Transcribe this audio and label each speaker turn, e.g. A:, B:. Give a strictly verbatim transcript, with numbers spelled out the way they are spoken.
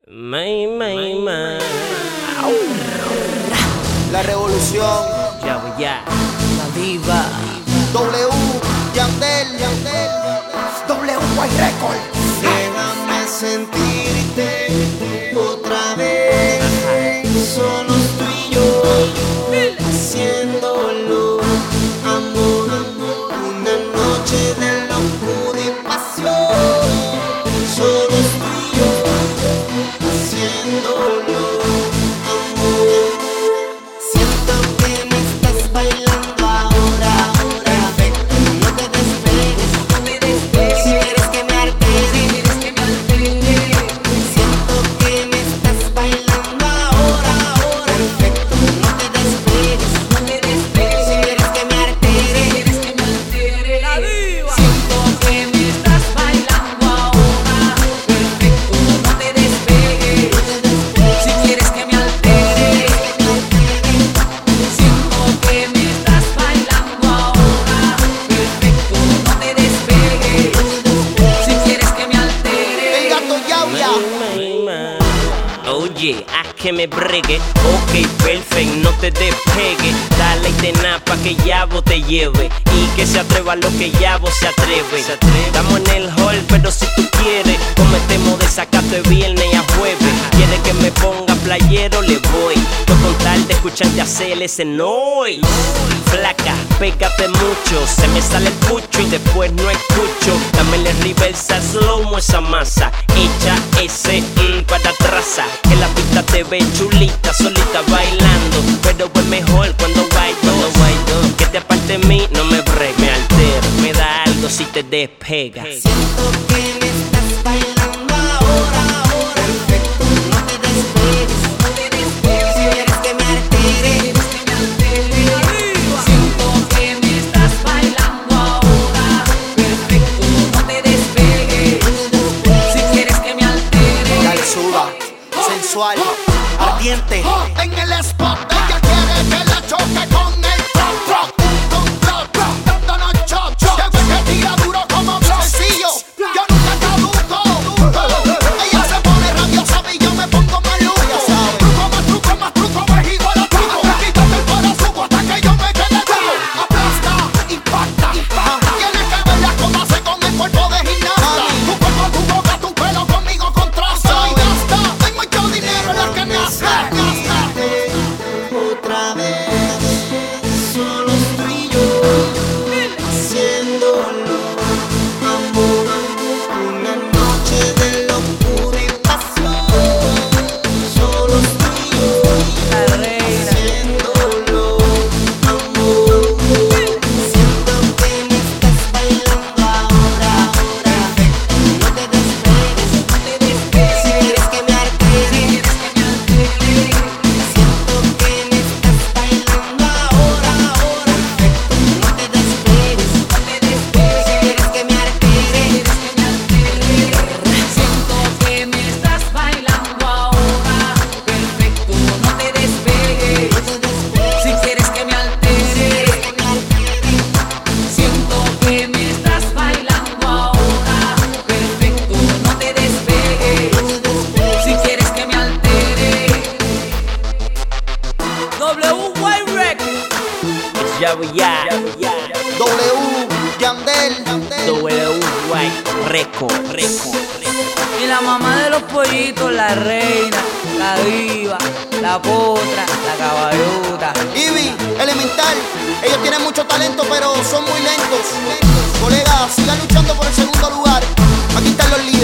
A: May, may, may.
B: La revolución.
A: Ya, ya.
C: La diva.
B: W, Yandel, Yandel. W White Record.
D: Déjame sentirte otra vez. Solos tú y yo, haciéndolo. Amor, una noche de locura y pasión. Solos tú y yo, haciéndolo. Amor, siento que me estás bailando ahora. Perfecto, no te despegues, no te despegues. Si quieres que me altere, siento que me estás bailando ahora. Perfecto, no te despegues, no te despegues. Si quieres que me altere,
C: La diva.
E: Siento que me estás bailando ahora. Perfecto, no te despegues. Si quieres que me altere. Siento que me estás bailando ahora. Perfecto, no te despegues. Si quieres que me altere.
B: El gato Yauya.
A: May, may. Oye, haz que me bregue. Ok, perfect, no te despegue. Dale y te napa que Yabo te lleve. Y que se atreva lo que Yabo se atreve. Estamos en el hall, pero si tú quieres, cometemos desacato de viernes a jueves. Quieres que me ponga playero, le voy. Yo con tal de escucharte hacer ese noise. Flaca, pégate mucho. Se me sale el pucho y después no escucho. Dame el reversa slow esa masa. Echa ese mm, para atrás. Que la pista te ve chulita, solita bailando. Pero es mejor cuando bailo, cuando bailo. Que te aparte de mí, no me break, me altera. Me da algo si te despegas.
D: siento que me estás bailando ahora. Perfecto, no te despegues, no te despegues. Si quieres que me altere,
E: Siento que me estás bailando ahora. Perfecto, no te despegues. Si quieres que me altere.
B: Dale, suba. Sensual. Ardiente.
F: En el spot, ella quiere que la choque con el rock, rock, con rock, rock, dándonos chop, chop. Que ve que tira duro como sencillo. Yo nunca caduco. Ella se pone rabiosa y yo me pongo maluco. Truco más truco más truco, es igual a truco. Quítate el corazón hasta que yo me quede duro. Aplasta, impacta, impacta. Tienes que ver las cosas hace con el cuerpo de gimnasta. Tu cuerpo, tu boca, tu pelo conmigo contrasta. Y gasta, hay mucho dinero en la canasta.
D: otra vez. Solos tú y yo, haciéndolo. Amor, una noche de locura y pasión. Solos tú y yo,
C: La reina.
D: haciéndolo. Amor, siento que me estás bailando ahora. Perfecto, no te despegues, no te despegues. Si quieres que me altere, siento que me estás bailando ahora. Perfecto, no te despegues, no te despegues. Si quieres que me altere,
E: Siento que me estás bailando ahora. Perfecto, no te despegues. Si quieres que me altere. Siento que me estás bailando ahora. Perfecto, no te despegues. Si quieres que me altere.
C: W White Record.
A: Ya, ya.
B: W, Yandel.
A: W White Record, Record, Record.
C: Y la mamá de los pollitos, la reina, la diva, la potra, la caballota.
B: Ivy, Elemental. Ellos tienen mucho talento, pero son muy lentos. Colegas, sigan luchando por el segundo lugar. Aquí están los líderes.